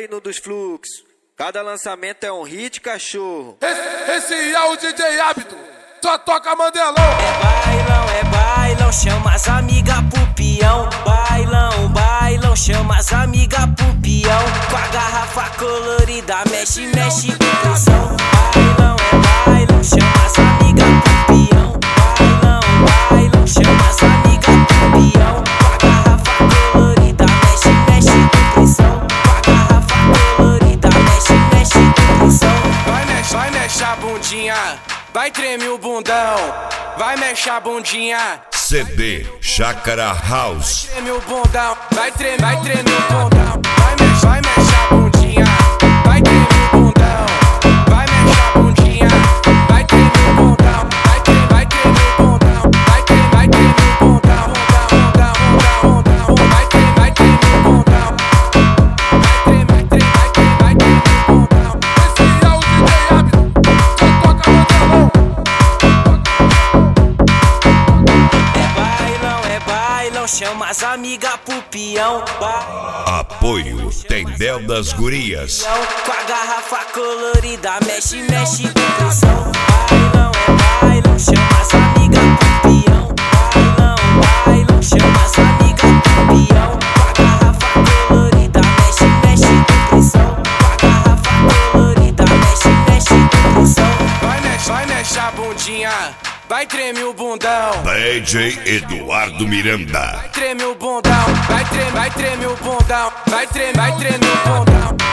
reino dos fluxos. Cada lançamento é um hit, cachorro. Esse é o DJ Hábito, só toca Mandelão. É bailão, chama as amigas pro peão. Bailão, bailão, chama as amigas pro peão. Com a garrafa colorida, mexe, mexe com pressão. Bailão, chama as amigas pro peão. Bailão, bailão, chama as amigas pro peão. Com a garrafa colorida, mexe, mexe com pressão. Com a garrafa colorida, mexe, mexe com pressão. Vai mexe a bundinha, vai tremer o bundão. Vai mexe a bundinha. CD Chácara House. Vai tremer o bundão, vai tremer o bundão. Vai mexe a bundinha, vai tremer o bundão. Vai mexe a bundinha, vai tremer o bundão. Vai tremer o bundão, vai tremer o bundão. Vai tremer o bundão. Vai tremer o bundão. Esse é o DJ Hábito, só toca Mandelão. É bailão, chama as amigas pro peão. Apoio Tendel das Gurias. Com a garrafa colorida, mexe, mexe com pressão. Bailão, chama as amigas pro peão. Bailão, chama as amigas pro peão. Com a garrafa colorida, mexe, mexe com pressão. Com a garrafa colorida, mexe, mexe com pressão. Vai mexe a bundinha, vai tremer o bundão. DJ Eduardo Miranda. Vai tremer o bundão, vai tremer o bundão. Vai tremer o bundão.